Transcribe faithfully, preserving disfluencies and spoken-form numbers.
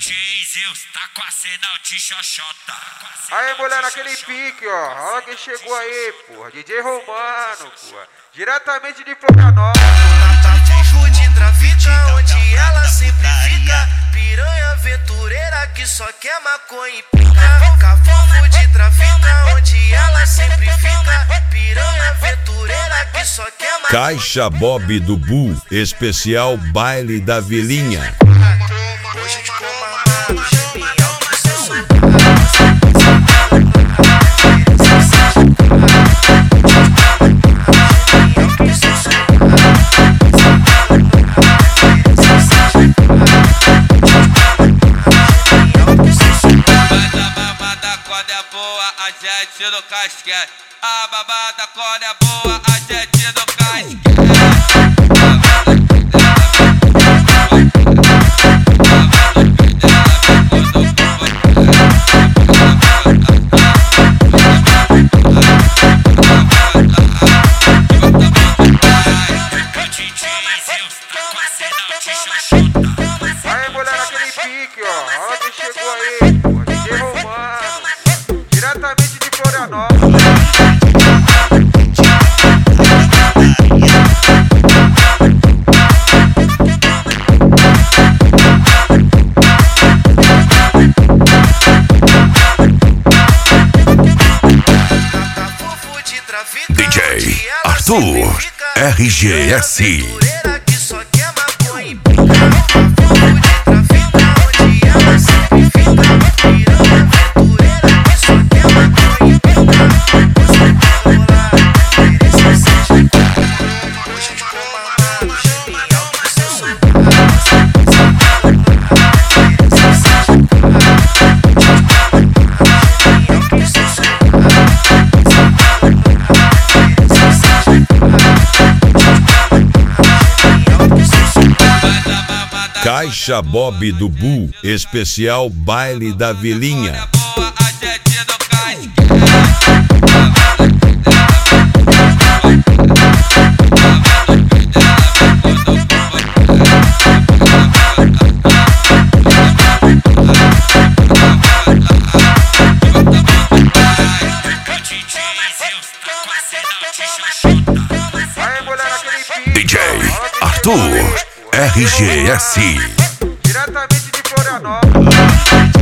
Zeus tá com a cena de xoxota. Aí, mulher, naquele pique, ó. Olha quem chegou aí, porra. D J Romano, porra. Diretamente de Florianópolis. Tá fofo de trafica, onde ela sempre fica. Piranha aventureira que só quer maconha e pica. Cafofo de trafica, onde ela sempre fica. Piranha aventureira que só quer maconha. Caixa Bob do Bull, especial baile da Vilinha. Hoje de comandado, genial que cê sou. Quando é boa, a gente no casquete. A babada quando é boa, a gente no casquete. Aí, mulher, naquele pique, ó. Olha quem chegou aí, porra. D J Romano. Diretamente de Florianópolis. D J Arthur R G S. Caixa Bob do Bull, especial baile da Vilinha. Aí, mulher, naquele pique, D J ó. Arthur R G S. Diretamente de Florianópolis.